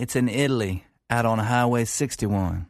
It's in Italy, out on Highway 61.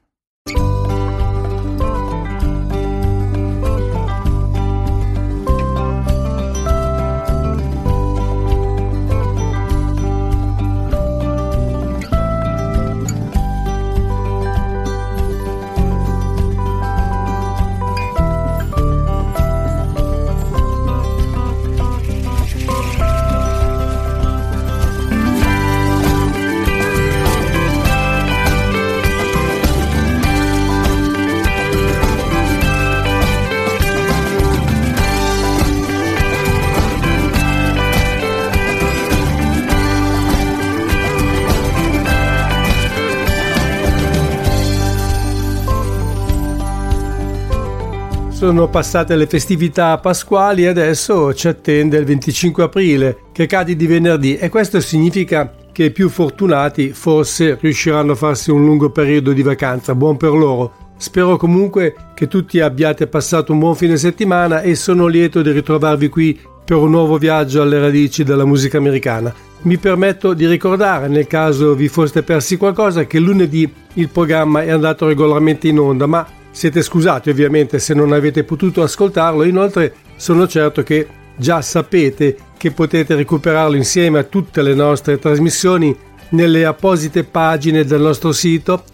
Sono passate le festività pasquali e adesso ci attende il 25 aprile, che cade di venerdì, e questo significa che i più fortunati forse riusciranno a farsi un lungo periodo di vacanza. Buon per loro. Spero comunque che tutti abbiate passato un buon fine settimana e sono lieto di ritrovarvi qui per un nuovo viaggio alle radici della musica americana. Mi permetto di ricordare, nel caso vi foste persi qualcosa, che lunedì il programma è andato regolarmente in onda, ma siete scusati ovviamente se non avete potuto ascoltarlo. Inoltre sono certo che già sapete che potete recuperarlo insieme a tutte le nostre trasmissioni nelle apposite pagine del nostro sito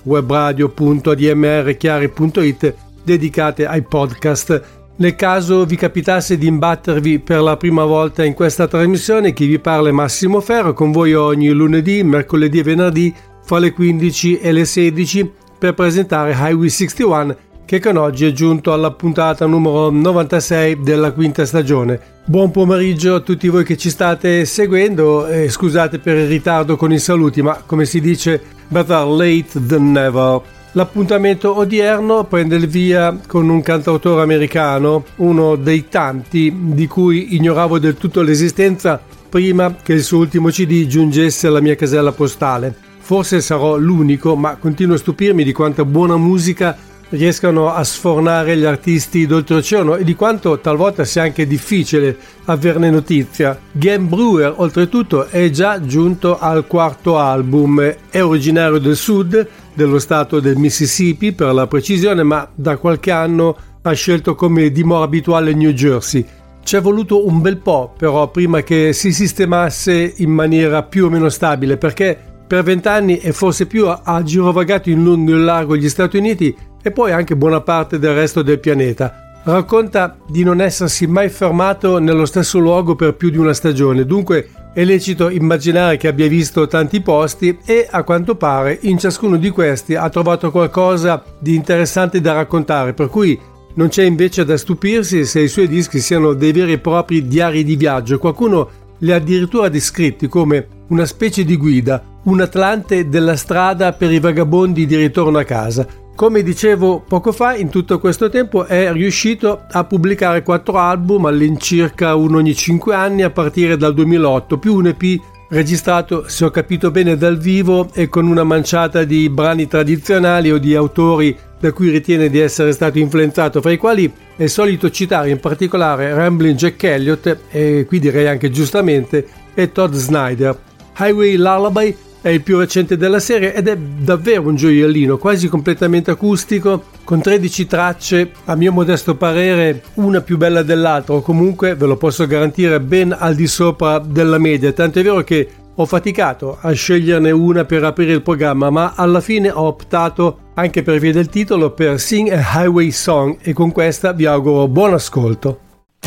webradio.admrchiari.it dedicate ai podcast. Nel caso vi capitasse di imbattervi per la prima volta in questa trasmissione, chi vi parla è Massimo Ferro, con voi ogni lunedì, mercoledì e venerdì fra le 15 e le 16 per presentare Highway 61, che con oggi è giunto alla puntata numero 96 della quinta stagione. Buon pomeriggio a tutti voi che ci state seguendo e scusate per il ritardo con i saluti, ma come si dice, better late than never. L'appuntamento odierno prende il via con un cantautore americano, uno dei tanti di cui ignoravo del tutto l'esistenza prima che il suo ultimo CD giungesse alla mia casella postale. Forse sarò l'unico, ma continuo a stupirmi di quanta buona musica riescano a sfornare gli artisti d'oltreoceano e di quanto talvolta sia anche difficile averne notizia. Glenn Brewer, oltretutto, è già giunto al quarto album. È originario del sud, dello stato del Mississippi per la precisione, ma da qualche anno ha scelto come dimora abituale New Jersey. Ci è voluto un bel po' però prima che si sistemasse in maniera più o meno stabile, perché per 20 anni e forse più ha girovagato in lungo e in largo gli Stati Uniti e poi anche buona parte del resto del pianeta. Racconta di non essersi mai fermato nello stesso luogo per più di una stagione, dunque è lecito immaginare che abbia visto tanti posti e a quanto pare in ciascuno di questi ha trovato qualcosa di interessante da raccontare, per cui non c'è invece da stupirsi se i suoi dischi siano dei veri e propri diari di viaggio. Qualcuno li ha addirittura descritti come una specie di guida, un atlante della strada per i vagabondi di ritorno a casa. Come dicevo poco fa, in tutto questo tempo è riuscito a pubblicare 4 album, all'incirca uno ogni 5 anni a partire dal 2008, più un EP registrato, se ho capito bene, dal vivo e con una manciata di brani tradizionali o di autori da cui ritiene di essere stato influenzato, fra i quali è solito citare in particolare Ramblin' Jack Elliott e qui direi anche giustamente e Todd Snyder. Highway Lullaby è il più recente della serie ed è davvero un gioiellino, quasi completamente acustico, con 13 tracce, a mio modesto parere una più bella dell'altra, o comunque ve lo posso garantire ben al di sopra della media, tanto è vero che ho faticato a sceglierne una per aprire il programma, ma alla fine ho optato, anche per via del titolo, per Sing a Highway Song e con questa vi auguro buon ascolto.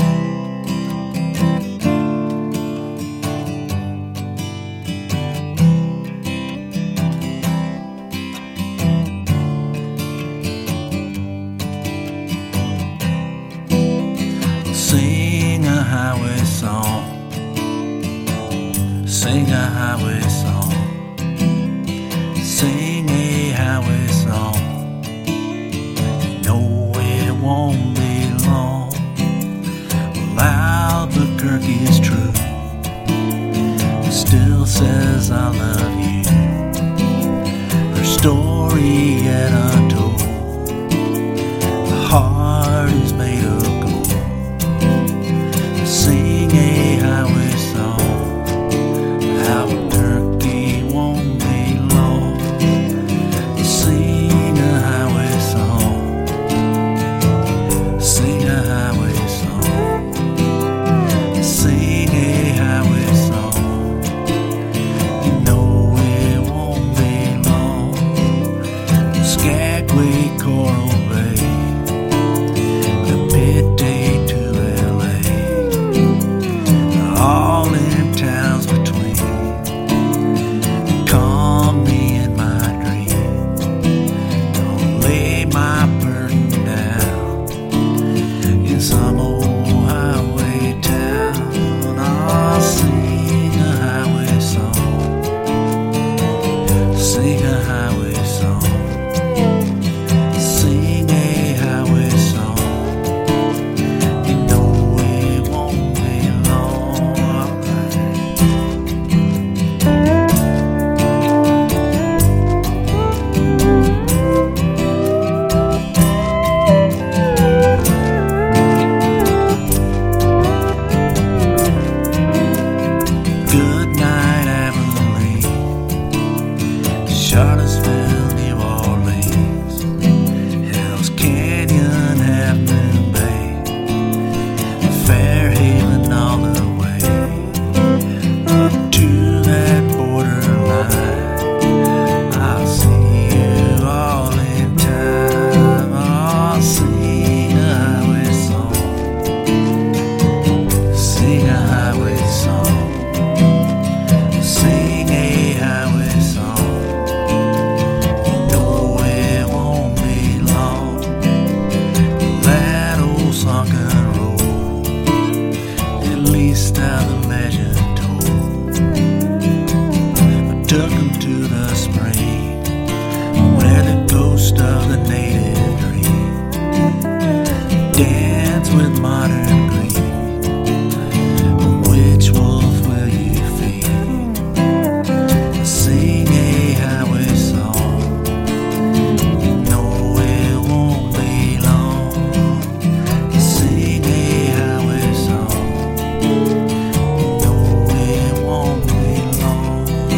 Sing a highway song. Sing a highway song. Sing a highway song. You know it won't be long. Well, Albuquerque is true. It still says I love you. Her story yet untold. The heart is made of gold. Sing a highway song. Albuquerque won't be long. Charlottesville, New Orleans, Hell's Canyon, Half Moon Bay, Fairhaven all the way up to that borderline. I'll see you all in time. I'll sing a highway song. Sing a highway song. Sing a highway song. You know it won't be long. That old sunken road, at least how the legend told. I took him to the spring where the ghost of the native dream dance with modern green. Which wolf will you feed? Sing a highway song. You know it won't be long. Sing a highway song. You know it won't be long.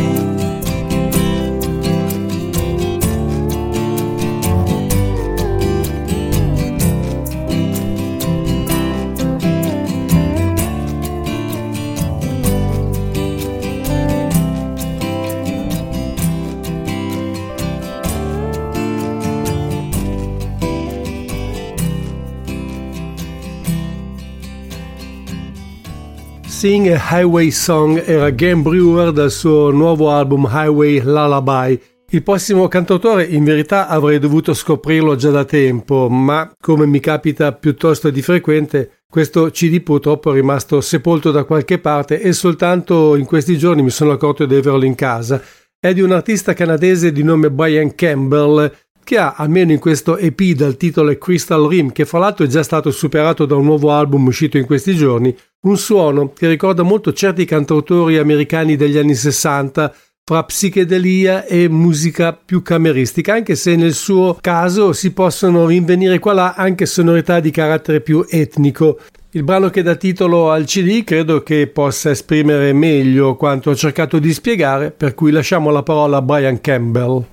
Sing a Highway Song era Glenn Brewer dal suo nuovo album Highway Lullaby. Il prossimo cantautore in verità avrei dovuto scoprirlo già da tempo, ma come mi capita piuttosto di frequente, questo CD purtroppo è rimasto sepolto da qualche parte e soltanto in questi giorni mi sono accorto di averlo in casa. È di un artista canadese di nome Brian Campbell, che ha, almeno in questo EP dal titolo Crystal Rim, che fra l'altro è già stato superato da un nuovo album uscito in questi giorni, un suono che ricorda molto certi cantautori americani degli anni 60, fra psichedelia e musica più cameristica, anche se nel suo caso si possono rinvenire qua là anche sonorità di carattere più etnico. Il brano che dà titolo al CD credo che possa esprimere meglio quanto ho cercato di spiegare, per cui lasciamo la parola a Brian Campbell.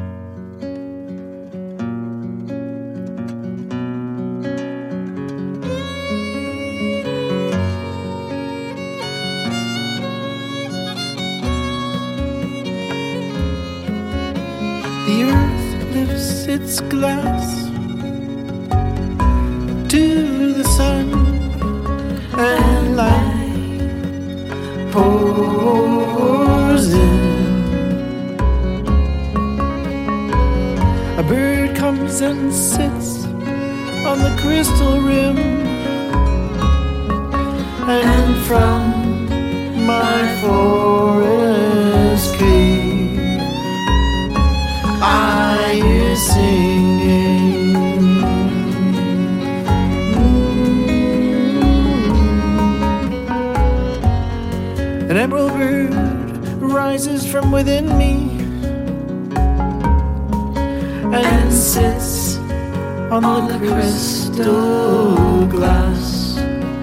The earth lifts its glass to the sun, and light pours in. A bird comes and sits on the crystal rim, and from my forest cave I hear singing. An emerald bird rises from within me and sits on the crystal glass.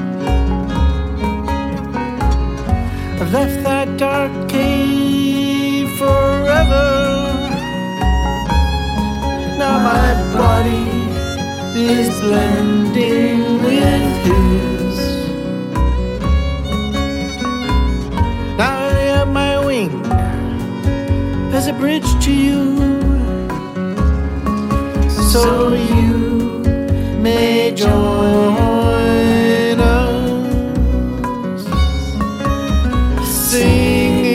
I've left that dark cave forever. Now my body is blending with his. Now I have my wing as a bridge to you, so you may join us singing.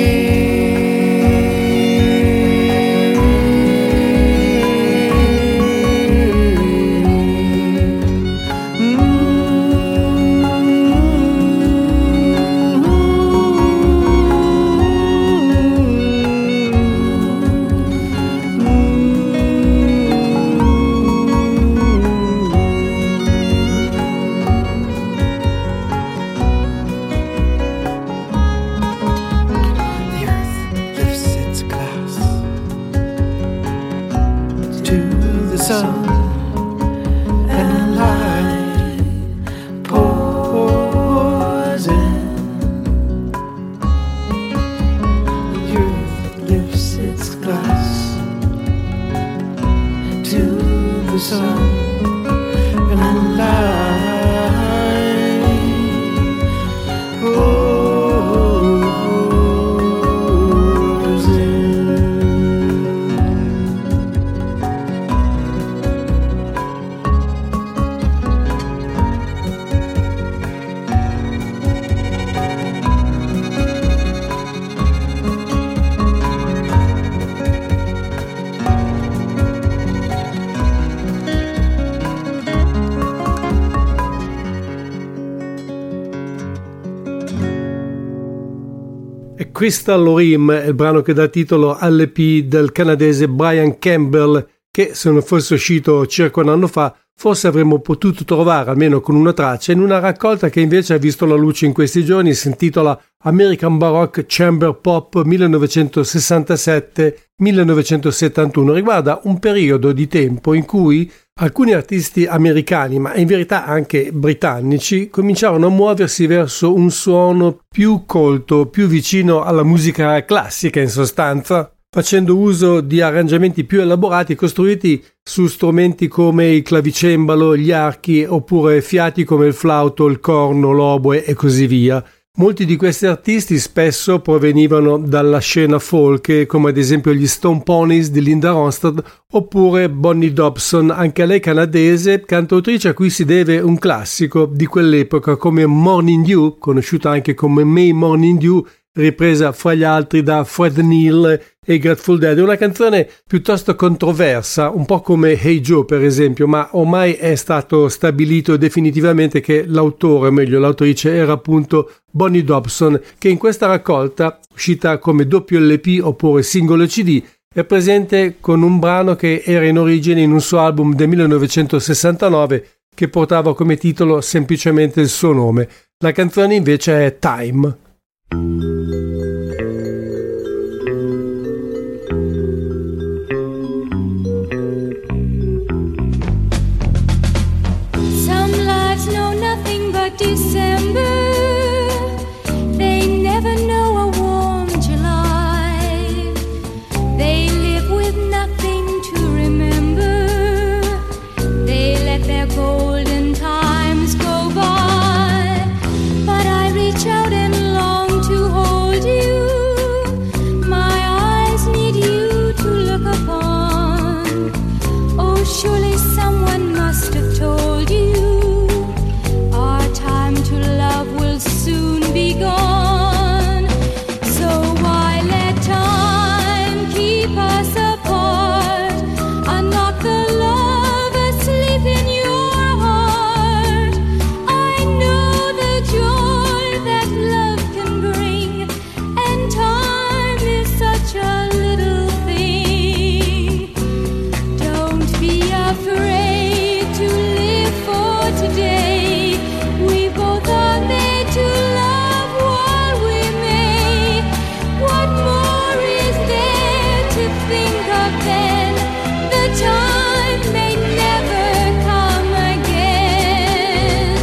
Its glass sun and the light. Pours in. Crystal Rim è il brano che dà titolo all'EP del canadese Brian Campbell, che se non fosse uscito circa un anno fa forse avremmo potuto trovare almeno con una traccia in una raccolta che invece ha visto la luce in questi giorni. Si intitola American Baroque Chamber Pop 1967-1971. Riguarda un periodo di tempo in cui alcuni artisti americani, ma in verità anche britannici, cominciarono a muoversi verso un suono più colto, più vicino alla musica classica in sostanza, facendo uso di arrangiamenti più elaborati costruiti su strumenti come il clavicembalo, gli archi oppure fiati come il flauto, il corno, l'oboe e così via. Molti di questi artisti spesso provenivano dalla scena folk, come ad esempio gli Stone Ponies di Linda Ronstadt oppure Bonnie Dobson, anche lei canadese, cantautrice a cui si deve un classico di quell'epoca come Morning Dew, conosciuta anche come May Morning Dew, ripresa fra gli altri da Fred Neil e Grateful Dead. È una canzone piuttosto controversa, un po' come Hey Joe per esempio, ma ormai è stato stabilito definitivamente che l'autore, o meglio l'autrice, era appunto Bonnie Dobson, che in questa raccolta, uscita come doppio LP oppure singolo CD, è presente con un brano che era in origine in un suo album del 1969 che portava come titolo semplicemente il suo nome. La canzone invece è Time. Some lives know nothing but December. They never know a warm July. They live with nothing to remember. They let their golden times go by. But I reach out and long to hold you. My eyes need you to look upon. Oh, surely someone must have told you our time to love will soon be gone. So why let time keep us apart? Unlock the love asleep in your heart. I know the joy that love can bring, and time is such a little thing. Don't be afraid to live for today. We both are made to love while we may. What more is there to think of then? The time may never come again.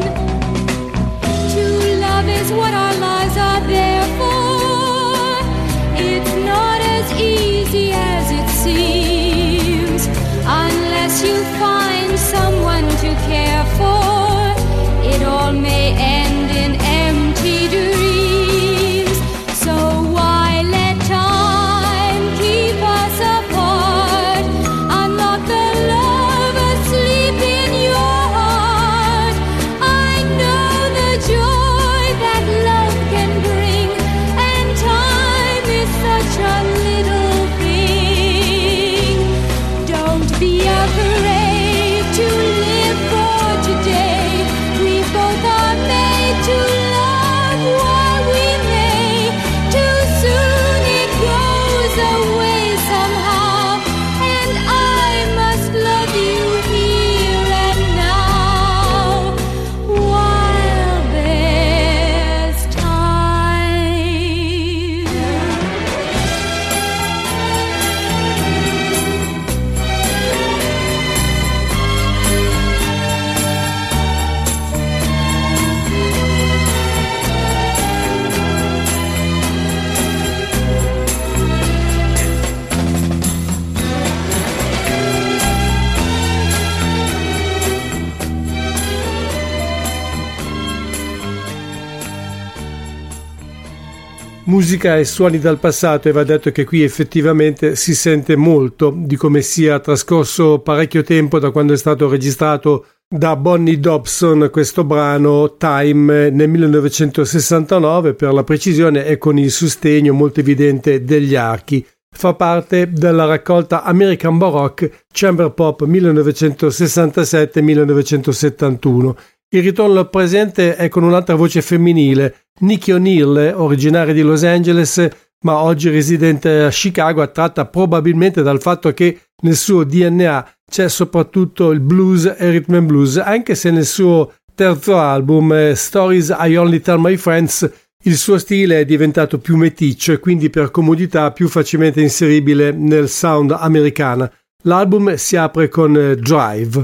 To love is what our lives are there for. It's not as easy as it seems, unless you find someone to care for. It all may end in empty dreams. So why let time keep us apart? Unlock the love asleep in your heart. I know the joy that love can bring, and time is such a little thing. Don't be afraid musica e suoni dal passato, e va detto che qui effettivamente si sente molto di come sia trascorso parecchio tempo da quando è stato registrato da Bonnie Dobson questo brano Time nel 1969 per la precisione, e con il sostegno molto evidente degli archi. Fa parte della raccolta American Baroque Chamber Pop 1967-1971. Il ritorno al presente è con un'altra voce femminile, Nikki O'Neill, originaria di Los Angeles ma oggi residente a Chicago, attratta probabilmente dal fatto che nel suo DNA c'è soprattutto il blues e rhythm and blues, anche se nel suo terzo album Stories I Only Tell My Friends il suo stile è diventato più meticcio e quindi per comodità più facilmente inseribile nel sound americana. L'album si apre con Drive.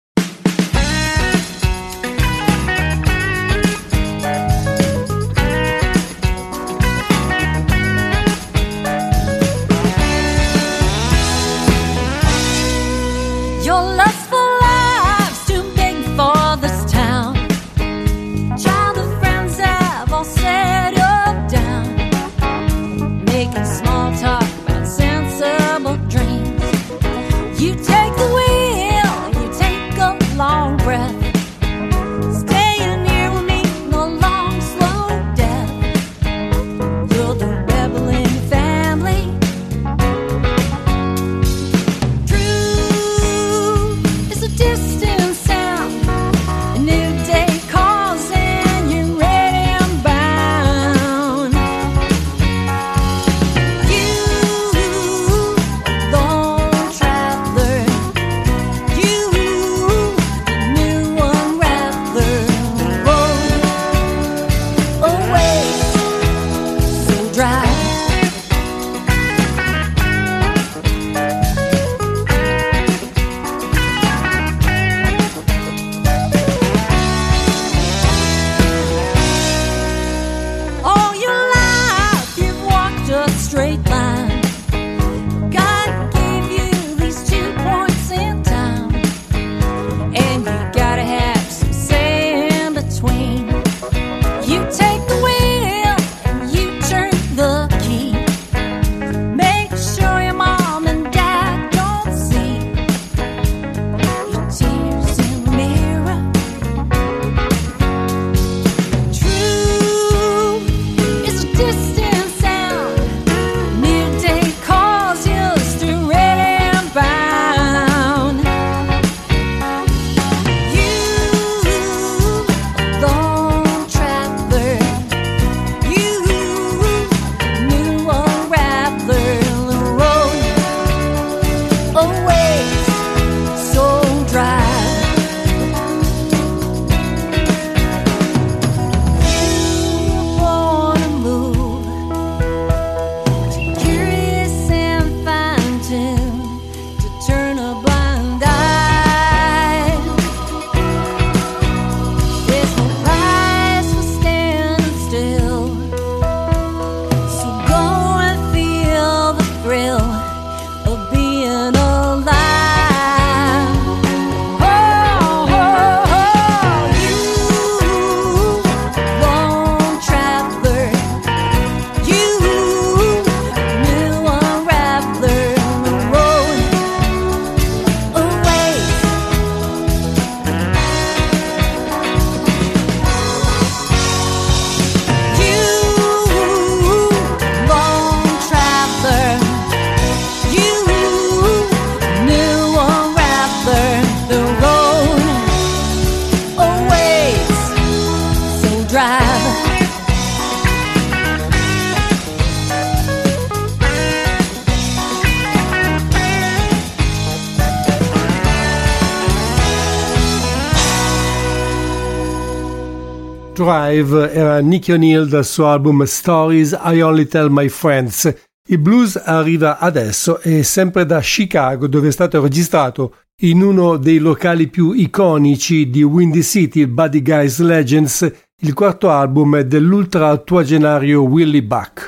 Drive era Nikki O'Neill dal suo album Stories I Only Tell My Friends. Il blues arriva adesso e sempre da Chicago, dove è stato registrato in uno dei locali più iconici di Windy City, il Buddy Guy's Legends, il quarto album dell'ultra ottuagenario Willie Buck.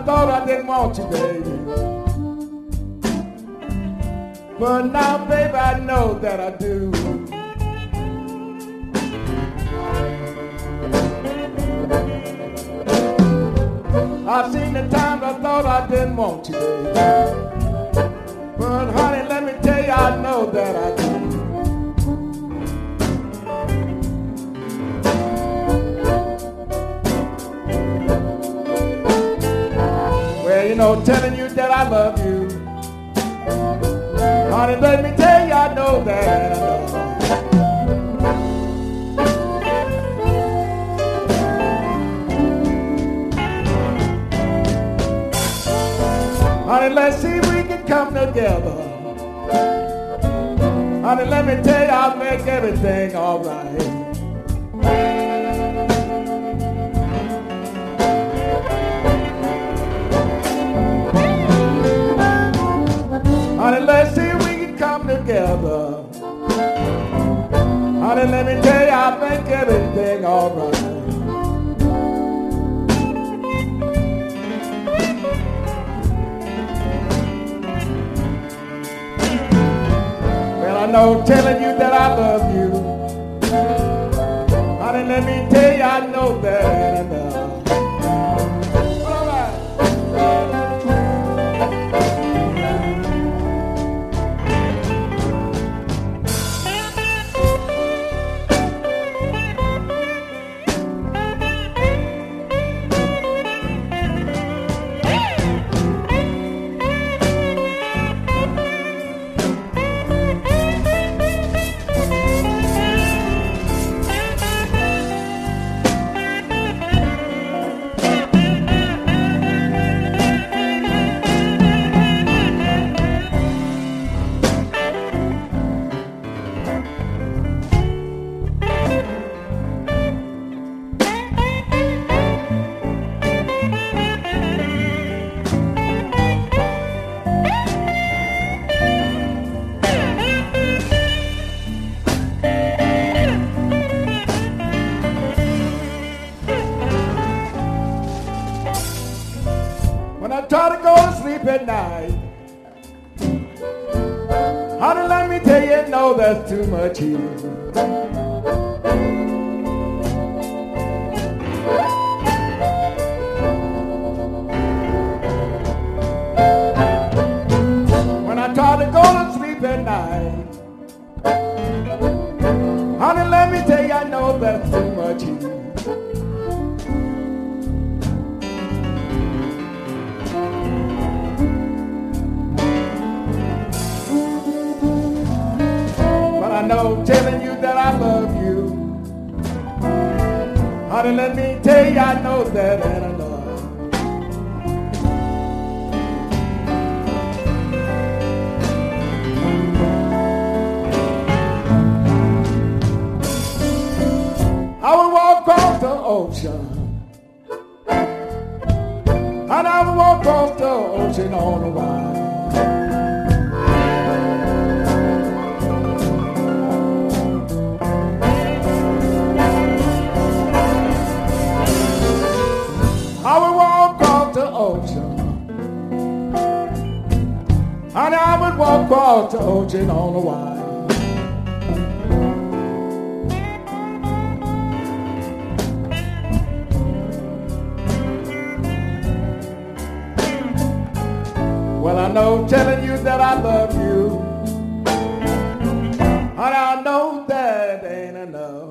thought I didn't want you, baby. But now, baby, I know that I do. I've seen the times I thought I didn't want you, baby. But honey, let me tell you, I know that I do. Well, you know, telling you that I love you. Honey, let me tell you, I know that I love you. Honey, let's see if we can come together. Honey, let me tell you, I'll make everything all right. Honey, let's see if we can come together. Honey, let me tell you, I'll make everything all right. I know telling you that I love you. Honey, let me tell you, I know that I love. All right. Try to go to sleep at night. Honey, let me tell you, no, that's too much here. When I try to go to sleep at night, honey, let me tell you, I know that's too much here. I know telling you that I love you. Honey, let me tell you, I know that and I love. I would walk across the ocean. And I would walk across the ocean on a while. I would walk across the ocean. And I would walk across the ocean on a while. Well, I know telling you that I love you. And I know that ain't enough.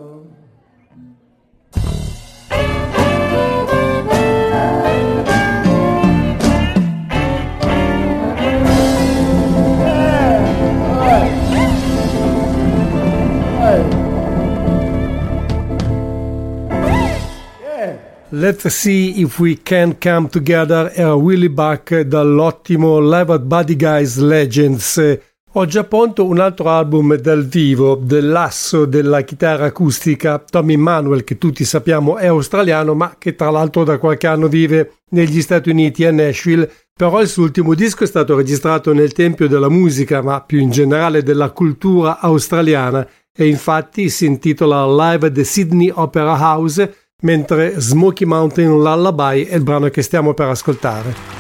Let's See If We Can Come Together era Willie Buck dall'ottimo Live at Buddy Guy's Legends. Ho già pronto un altro album dal vivo dell'asso della chitarra acustica Tommy Emmanuel, che tutti sappiamo è australiano ma che tra l'altro da qualche anno vive negli Stati Uniti a Nashville. Però il suo ultimo disco è stato registrato nel tempio della musica, ma più in generale della cultura australiana, e infatti si intitola Live at the Sydney Opera House mentre Smoky Mountain Lullaby è il brano che stiamo per ascoltare.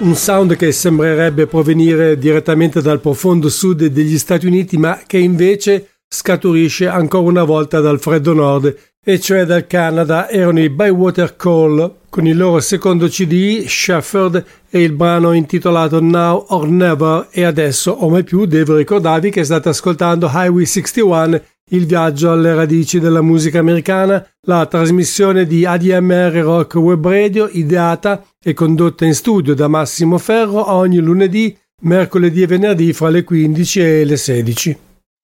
un sound che sembrerebbe provenire direttamente dal profondo sud degli Stati Uniti, ma che invece scaturisce ancora una volta dal freddo nord, e cioè dal Canada. Erano i Bywater Call con il loro secondo CD, Shepherd, e il brano intitolato Now or Never. E adesso o mai più devo ricordarvi che state ascoltando Highway 61, il viaggio alle radici della musica americana, la trasmissione di ADMR Rock Web Radio, ideata e condotta in studio da Massimo Ferro ogni lunedì, mercoledì e venerdì fra le 15 e le 16.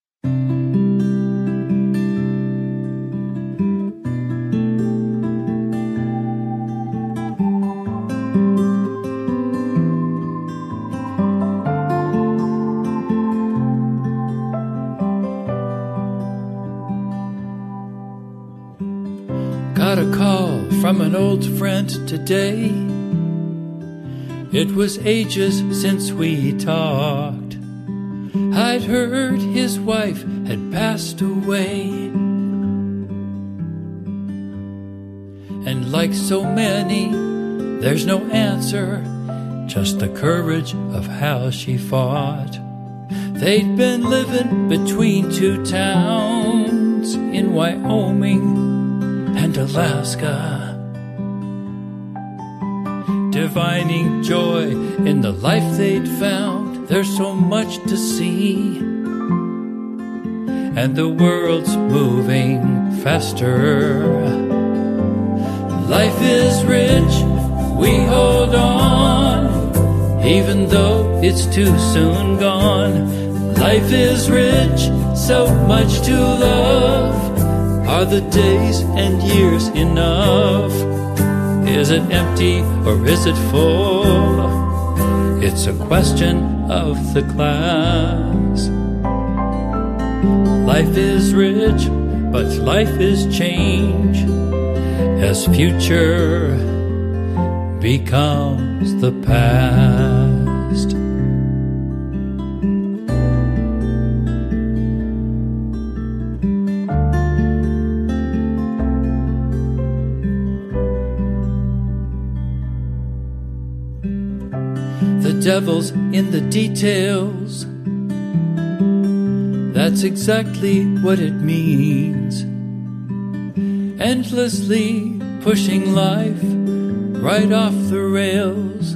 Got a call from an old friend today. It was ages since we talked. I'd heard his wife had passed away. And like so many, there's no answer, just the courage of how she fought. They'd been living between two towns in Wyoming and Alaska, divining joy in the life they'd found. There's so much to see, and the world's moving faster. Life is rich, we hold on, even though it's too soon gone. Life is rich, so much to love. Are the days and years enough? Is it empty or is it full? It's a question of the glass. Life is rich, but life is change, as future becomes the past. Devil's in the details. That's exactly what it means. Endlessly pushing life right off the rails.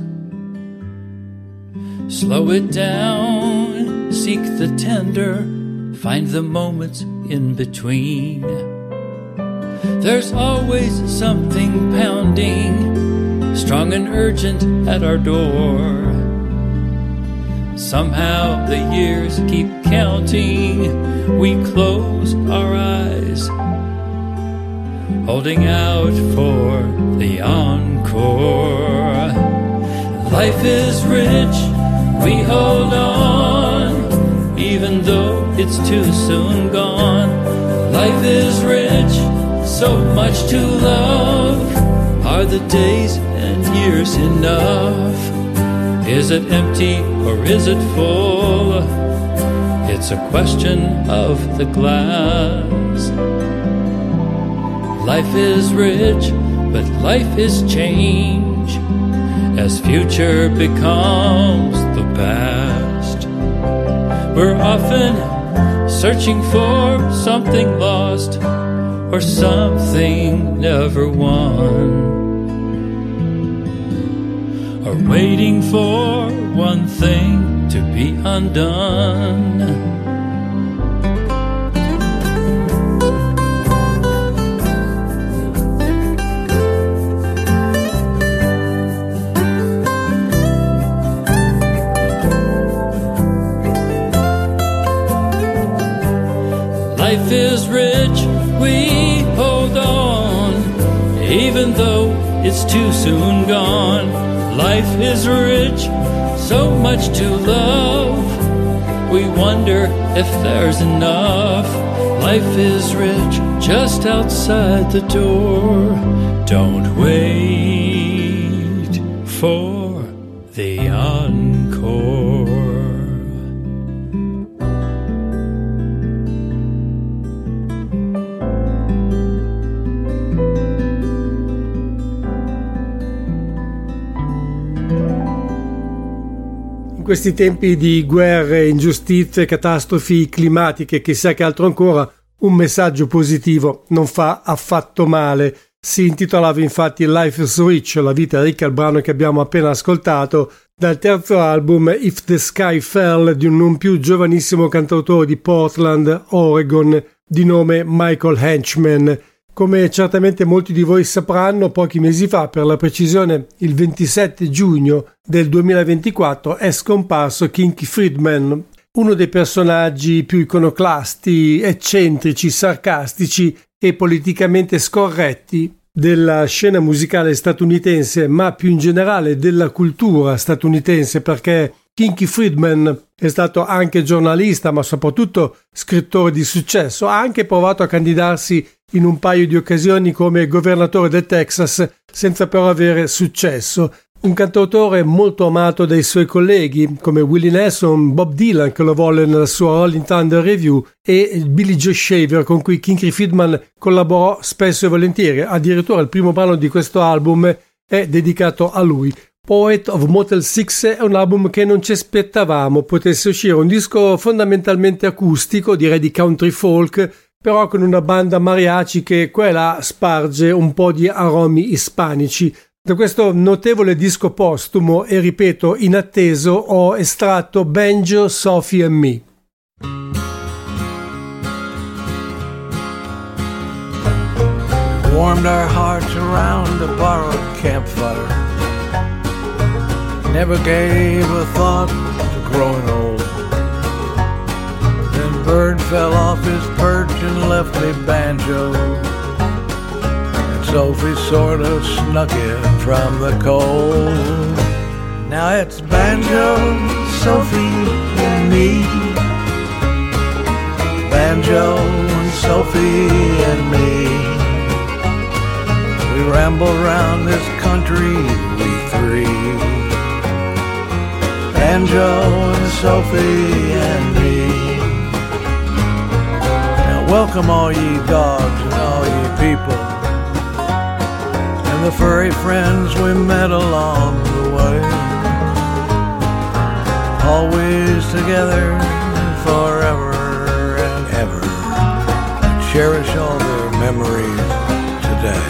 Slow it down, seek the tender, find the moments in between. There's always something pounding, strong and urgent at our door. Somehow the years keep counting. We close our eyes, holding out for the encore. Life is rich, we hold on, even though it's too soon gone. Life is rich, so much to love. Are the days and years enough? Is it empty or is it full? It's a question of the glass. Life is rich, but life is change, as future becomes the past. We're often searching for something lost or something never won, or waiting for one thing to be undone. Life is rich, we hold on, even though it's too soon gone. Life is rich, so much to love. We wonder if there's enough. Life is rich, just outside the door. Don't wait for the encore. questi tempi di guerre, ingiustizie, catastrofi climatiche, chissà che altro ancora, un messaggio positivo non fa affatto male. Si intitolava infatti Life is Rich, la vita è ricca, il brano che abbiamo appena ascoltato dal terzo album If the Sky Fell di un non più giovanissimo cantautore di Portland, Oregon, di nome Michael Henchman. Come certamente molti di voi sapranno, pochi mesi fa, per la precisione il 27 giugno del 2024, è scomparso Kinky Friedman, uno dei personaggi più iconoclasti, eccentrici, sarcastici e politicamente scorretti della scena musicale statunitense, ma più in generale della cultura statunitense, perché Kinky Friedman è stato anche giornalista, ma soprattutto scrittore di successo. Ha anche provato a candidarsi in un paio di occasioni come governatore del Texas, senza però avere successo. Un cantautore molto amato dai suoi colleghi, come Willie Nelson, Bob Dylan, che lo volle nella sua Rolling Thunder Review, e Billy Joe Shaver, con cui Kinky Friedman collaborò spesso e volentieri. Addirittura il primo brano di questo album è dedicato a lui. Poet of Motel 6 è un album che non ci aspettavamo potesse uscire, un disco fondamentalmente acustico, direi di country folk, però con una banda mariachi che qua e là sparge un po' di aromi ispanici. Da questo notevole disco postumo e, ripeto, inatteso, ho estratto Banjo, Sophie and Me. Warmed our hearts around a borrowed campfire. Never gave a thought to growing old. Then bird fell off his perch and left me banjo. And Sophie sort of snuck in from the cold. Now it's banjo, Sophie and me. Banjo and Sophie and me. We ramble round this country, we three. Banjo and Sophie and me. Now welcome all ye dogs and all ye people, and the furry friends we met along the way. Always together forever and ever. Cherish all their memories today.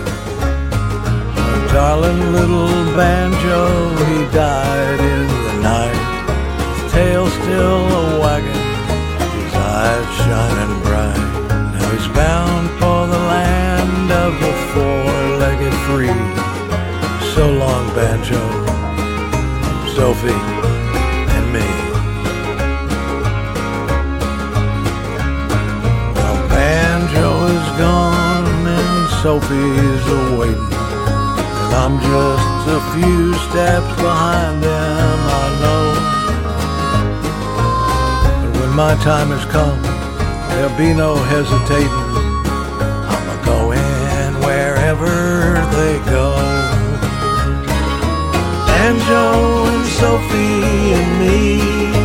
My darling little banjo, he died in the night. His tail still a wagging, his eyes shining bright. Now he's bound for the land of the four-legged free. So long, banjo, Sophie and me. Well, banjo is gone and Sophie's a-waiting, and I'm just a few steps behind them, I know. But when my time has come, there'll be no hesitating. I'ma go in wherever they go. Banjo and Sophie and me.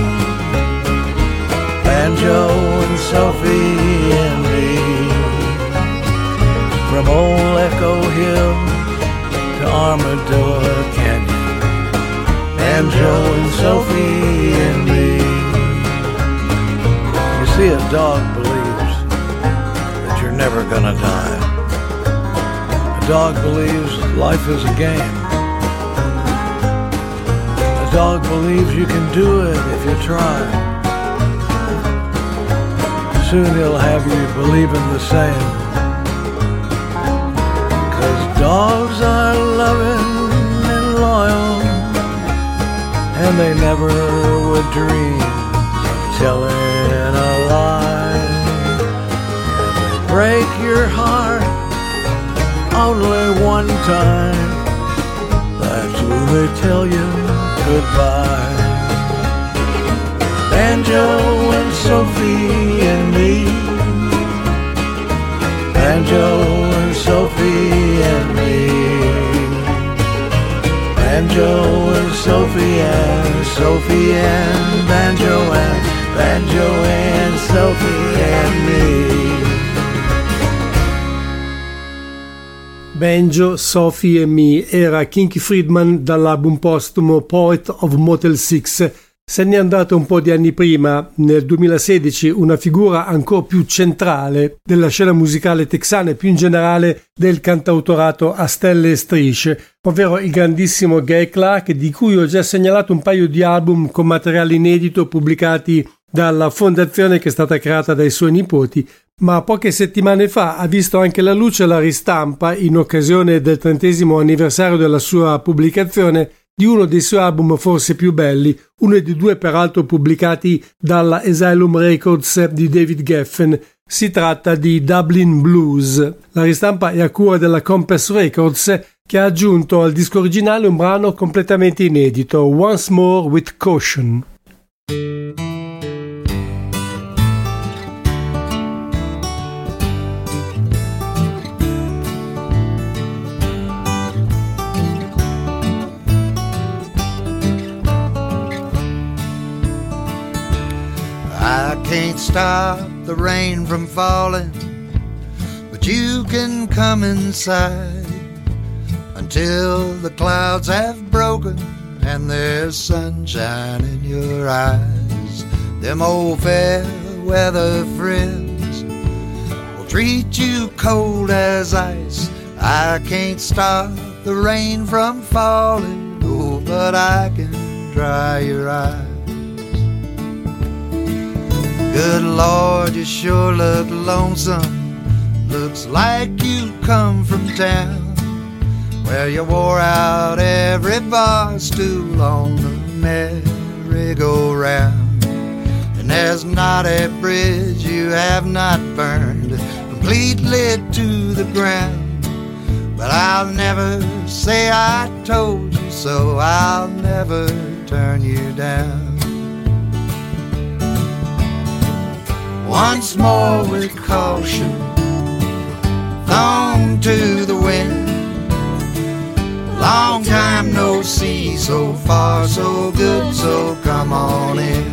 Banjo and Sophie and me. From old Echo Hill to Armadillo Canyon. Banjo and Sophie and me. You see, a dog believes that you're never gonna die. A dog believes life is a game. A dog believes you can do it if you try. Soon he'll have you believing the same. 'Cause dogs are loving and loyal, and they never would dream of telling a lie. And they break your heart only one time. That's when they tell you goodbye. Banjo and Sophie and me. Banjo and Sophie and me. Banjo and Sophie and Sophie and Banjo and Sophie and me. Banjo, Sophie e Me era Kinky Friedman dall'album postumo Poet of Motel 6. Se n'è andato un po' di anni prima, nel 2016, una figura ancora più centrale della scena musicale texana e più in generale del cantautorato a stelle e strisce, ovvero il grandissimo Guy Clark, di cui ho già segnalato un paio di album con materiale inedito pubblicati dalla fondazione che è stata creata dai suoi nipoti, ma poche settimane fa ha visto anche la luce la ristampa, in occasione del 30° anniversario della sua pubblicazione, di uno dei suoi album forse più belli, uno dei due peraltro pubblicati dalla Asylum Records di David Geffen. Si tratta di Dublin Blues. La ristampa è a cura della Compass Records, che ha aggiunto al disco originale un brano completamente inedito, Once More with Caution. I can't stop the rain from falling, but you can come inside until the clouds have broken and there's sunshine in your eyes. Them old fair weather friends will treat you cold as ice. I can't stop the rain from falling, oh, but I can dry your eyes. Good Lord, you sure look lonesome. Looks like you come from town, where you wore out every bar stool on the merry-go-round. And there's not a bridge you have not burned completely to the ground. But I'll never say I told you so, I'll never turn you down. Once more with caution, thrown to the wind. Long time no see, so far so good, so come on in.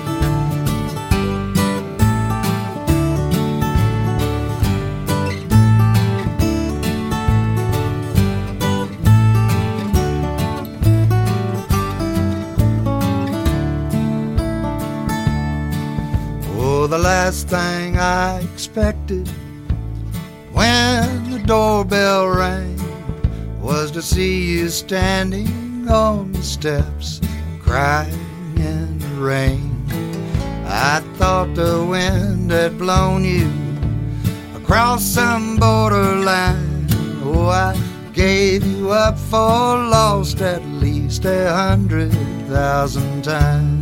The last thing I expected when the doorbell rang was to see you standing on the steps crying in the rain. I thought the wind had blown you across some borderline. Oh, I gave you up for lost at least 100,000 times.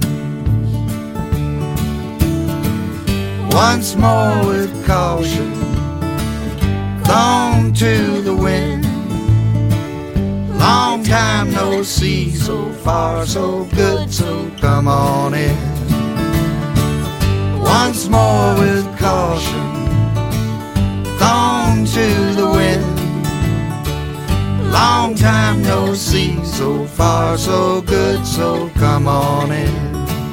Once more with caution, thrown to the wind. Long time no see, so far so good, so come on in. Once more with caution, thrown to the wind. Long time no see, so far so good, so come on in.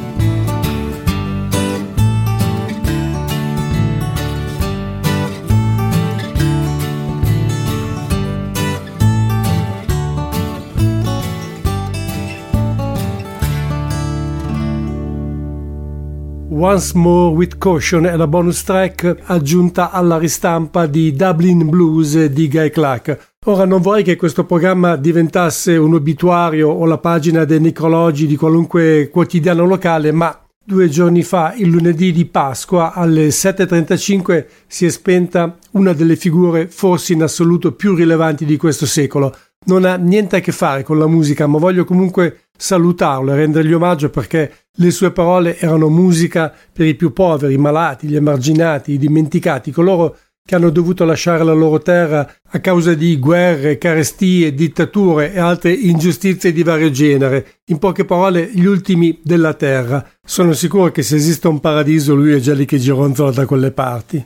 Once More with Caution è la bonus track aggiunta alla ristampa di Dublin Blues di Guy Clark. Ora non vorrei che questo programma diventasse un obituario o la pagina dei necrologi di qualunque quotidiano locale, ma 2 giorni fa, il lunedì di Pasqua, alle 7:35 si è spenta una delle figure forse in assoluto più rilevanti di questo secolo. Non ha niente a che fare con la musica, ma voglio comunque salutarlo e rendergli omaggio perché le sue parole erano musica per i più poveri, i malati, gli emarginati, i dimenticati, coloro che hanno dovuto lasciare la loro terra a causa di guerre, carestie, dittature e altre ingiustizie di vario genere. In poche parole, gli ultimi della terra. Sono sicuro che se esiste un paradiso lui è già lì che gironzola da quelle parti.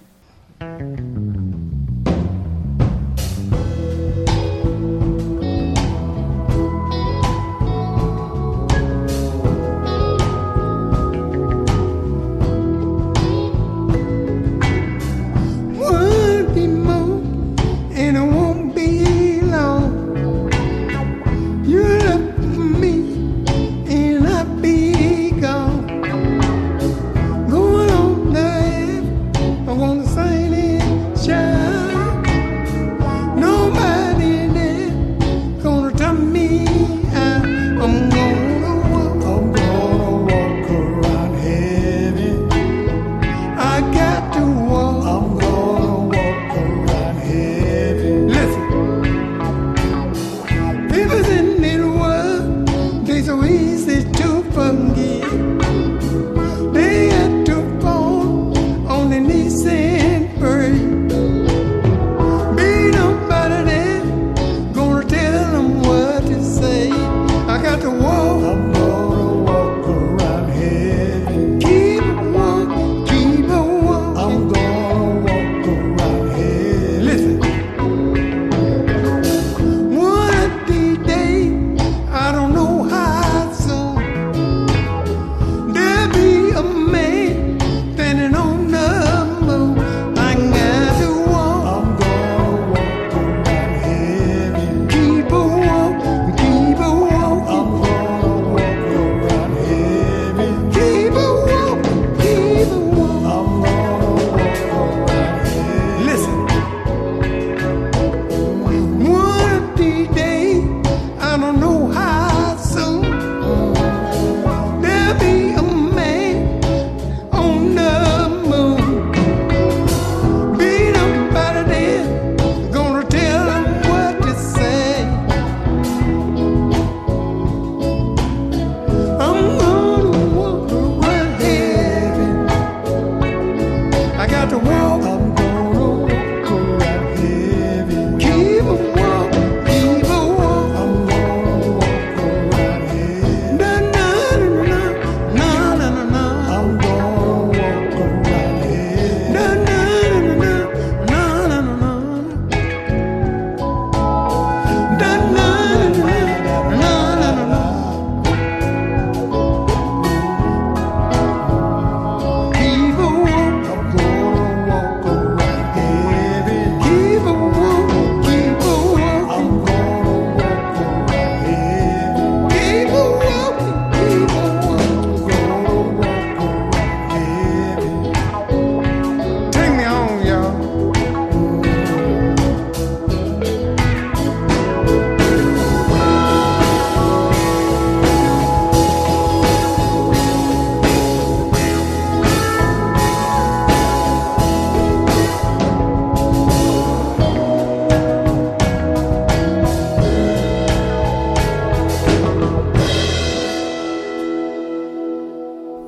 Be more, and it won't be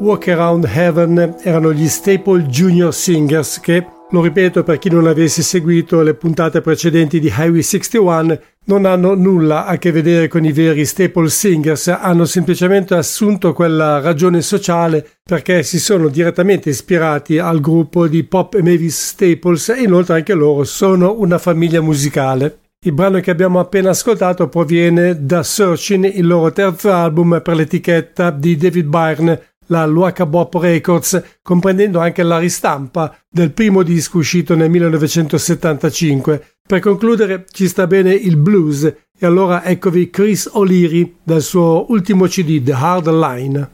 Walk Around Heaven erano gli Staple Junior Singers che, lo ripeto per chi non avesse seguito le puntate precedenti di Highway 61, non hanno nulla a che vedere con i veri Staple Singers, hanno semplicemente assunto quella ragione sociale perché si sono direttamente ispirati al gruppo di Pop e Mavis Staples e inoltre anche loro sono una famiglia musicale. Il brano che abbiamo appena ascoltato proviene da Searching, il loro terzo album per l'etichetta di David Byrne, la Luaka Bop Records, comprendendo anche la ristampa del primo disco uscito nel 1975. Per concludere ci sta bene il blues e allora eccovi Chris O'Leary dal suo ultimo CD The Hard Line.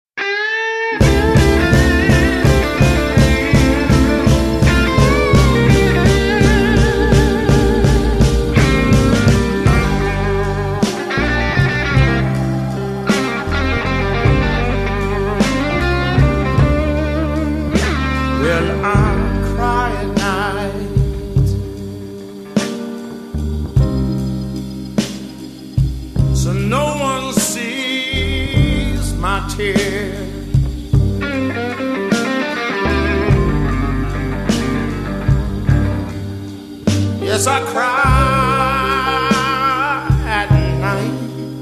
Yes, I cry at night.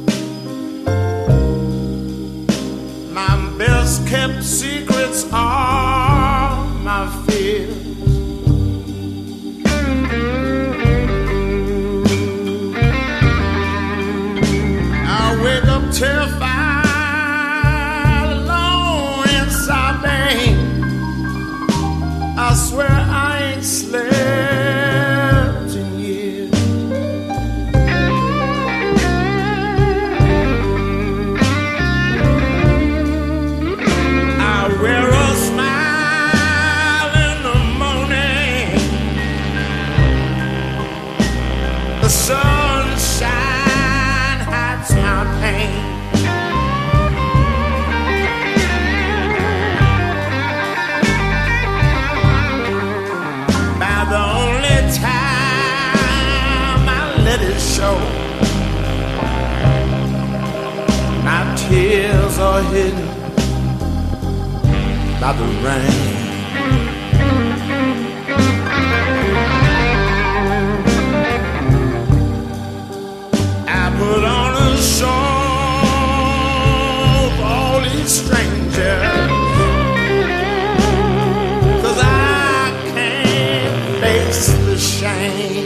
My best kept secrets are my fears. I wake up terrified, alone inside me. I swear I ain't slept. Sunshine hides my pain. By the only time I let it show, my tears are hidden by the rain. Put on a show for all these strangers, 'cause I can't face the shame.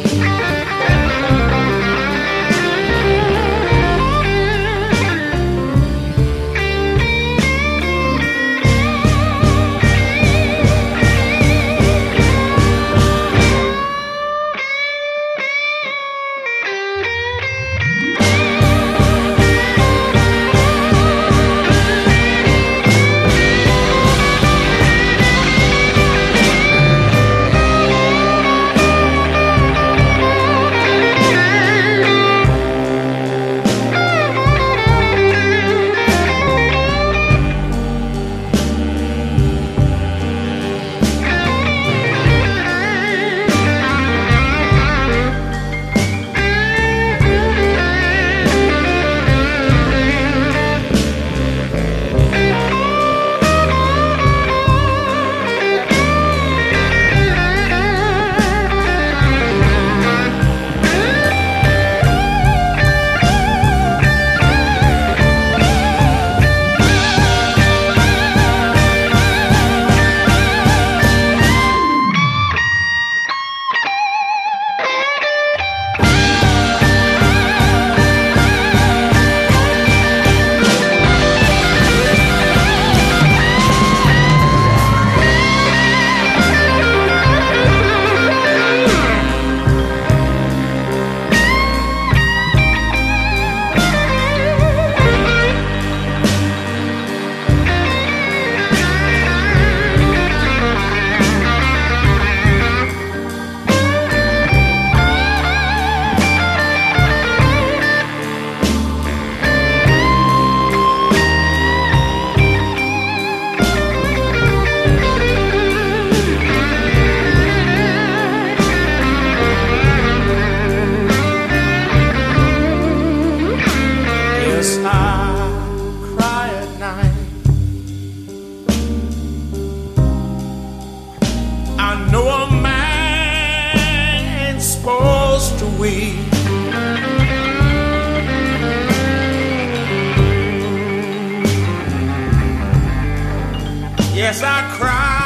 Yes, I cry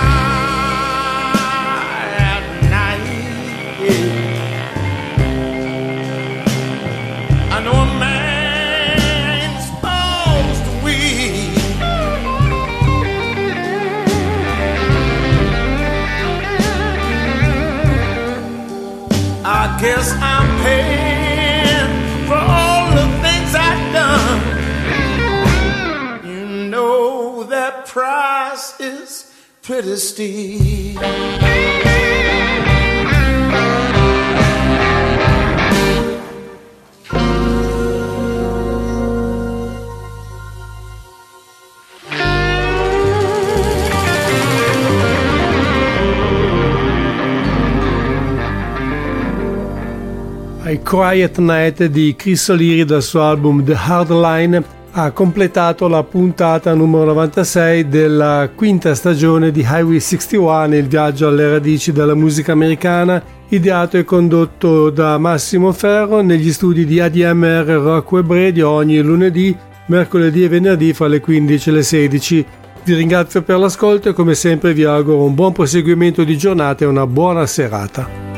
at night. I know a man's supposed to weep. I guess I'm paying for all the things I've done. You know that price is pretty steep. I Cry at Night di Chris O'Leary dal suo album The Hard Line ha completato la puntata numero 96 della quinta stagione di Highway 61, il viaggio alle radici della musica americana, ideato e condotto da Massimo Ferro negli studi di ADMR Rock Web Radio ogni lunedì, mercoledì e venerdì fra le 15 e le 16. Vi ringrazio per l'ascolto e come sempre vi auguro un buon proseguimento di giornata e una buona serata.